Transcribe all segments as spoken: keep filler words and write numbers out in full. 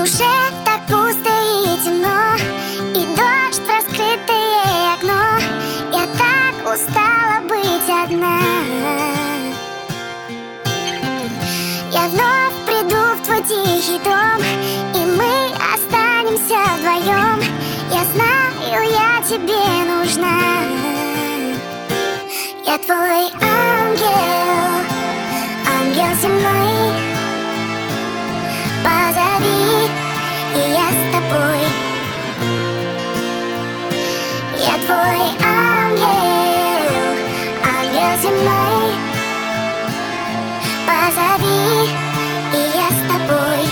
душе так пусто и темно, и дождь в раскрытое окно. Я так устала быть одна. Я вновь приду в твой тихий дом, и мы останемся вдвоем. Я знаю, я тебе нужна. Я твой ангел, ангел земной. Позови, и я с тобой. Я твой ангел, ангел земной. Позови, и я с тобой.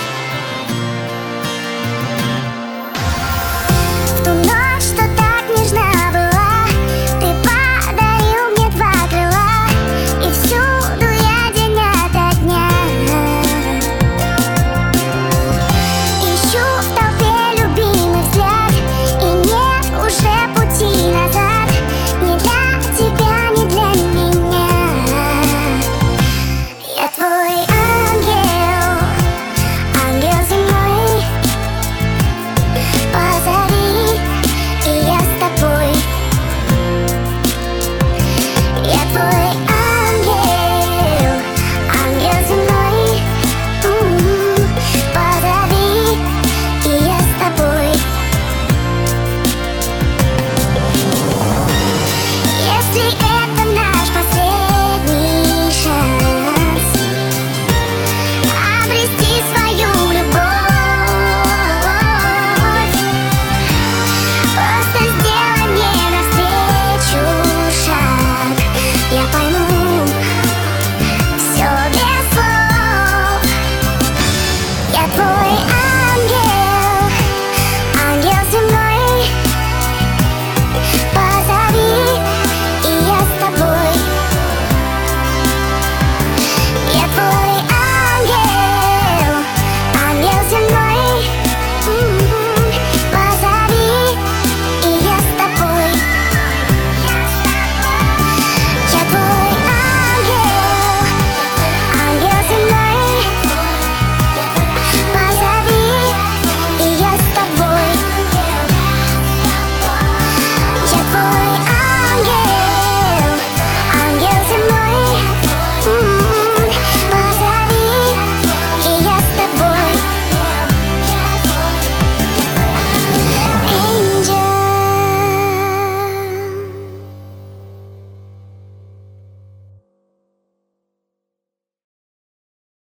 В ту ночь, что так нежна была, ты подарил мне два крыла, и всюду я день ото дня ищу в толпе любимый взгляд, и нет уже пути назад. Ни для тебя, ни для меня. Я твой ангел, ангел земной. Позови, и я с тобой. Я твой ангел, ангел земной. М-м-м. Позови, и я с тобой. Если это наш последний шанс обрести свою любовь, просто сделай мне навстречу шаг. Я